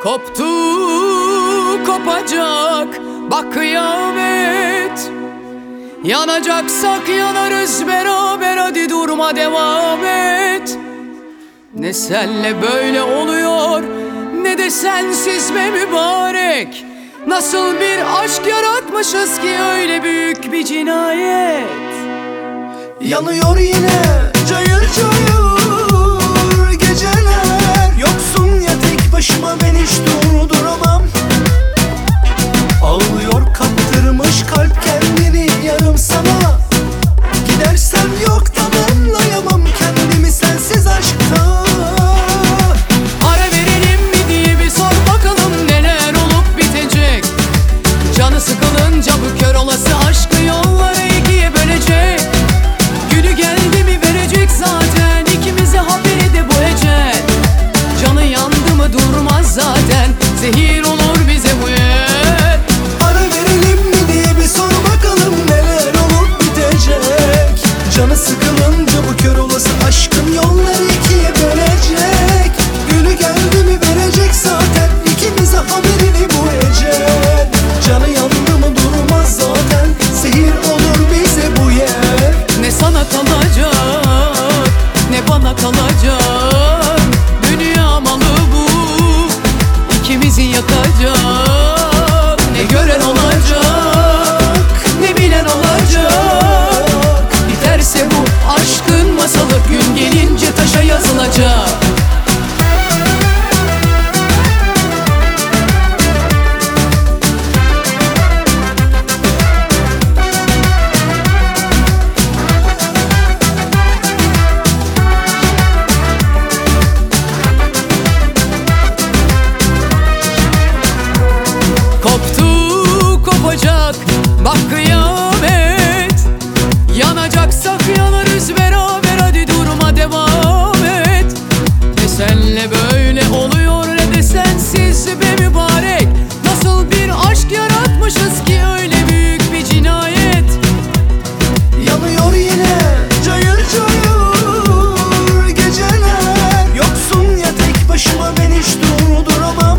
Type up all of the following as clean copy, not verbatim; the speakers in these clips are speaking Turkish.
Koptu kopacak bak kıyamet. Yanacaksak yanarız beraber, hadi durma devam et. Ne senle böyle oluyor ne de sensiz be mübarek. Nasıl bir aşk yaratmışız ki öyle büyük bir cinayet. Yanıyor yine cayır cayır geceler. Yoksun ya tek başıma, ben hiç durduramam. Ağlıyor kaptırmış kalp kendini yarım sana. Gidersem yok tamamlayamam kendimi sensiz aşkta. Ara verelim mi diye bir sor bakalım neler olup bitecek. Canı sıkılınca bu kör olası aşkı yolları ikiye bölecek. Günü geldi mi verecek zaten ikimize haberi de bu ecel. Canı yandı mı durmaz zaten, zehir olur bize bu yer. Ara verelim mi diye bir sor bakalım neler olup bitecek. Canı sıkılınca bu kör olası aşkın yolları ikiye bölecek. Günü geldi mi verecek zaten ikimize haberini bu ecel. Canı yandı mı durmaz zaten, zehir olur bize bu yer. Ne sana kalacak ne bana kalacak. Dünya malı bu, ikimizi yakacak. Ne gören olacak ne bilen olacak. Biterse bu aşkın masalı gün gelince taşa yazılacak. Koptu kopacak bak kıyamet. Yanacaksak yanarız beraber, hadi durma devam et. Ne senle böyle oluyor ne de sensiz be mübarek. Nasıl bir aşk yaratmışız ki öyle büyük bir cinayet. Yanıyor yine cayır cayır geceler. Yoksun ya tek başıma, ben hiç durduramam.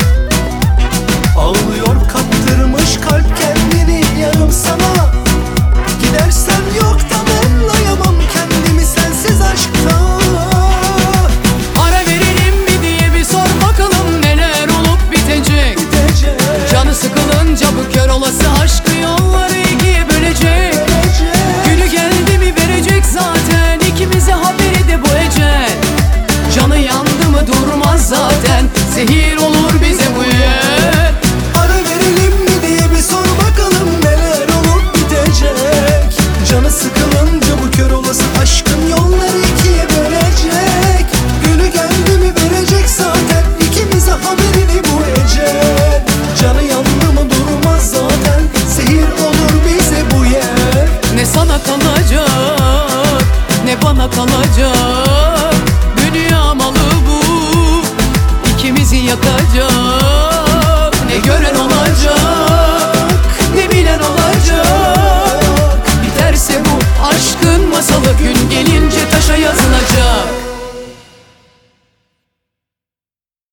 Ağlıyor kaptırmış kalp kendini yarım sana. Gidersem yok tamamlayamam kendimi sensiz aşkta. Ara verelim mi diye bir sor bakalım neler olup bitecek. Canı sıkılınca bu kör olası aşkı yolları ikiye bölecek. Günü geldi mi verecek zaten ikimize haberi de bu ecel. Canı yandı mı durmaz zaten, zehir olur bize bu yer. Ara verelim mi diye bir sor bakalım neler olup bitecek. Canı sıkılınca bu kör olası aşkın yolları ikiye bölecek. Günü geldi mi verecek zaten ikimize haberini bu ecel. Canı yandı mı durmaz zaten, zehir olur bize bu yer. Ne sana kalacak ne bana kalacak. Dünya malı bu, ikimizi yakacak.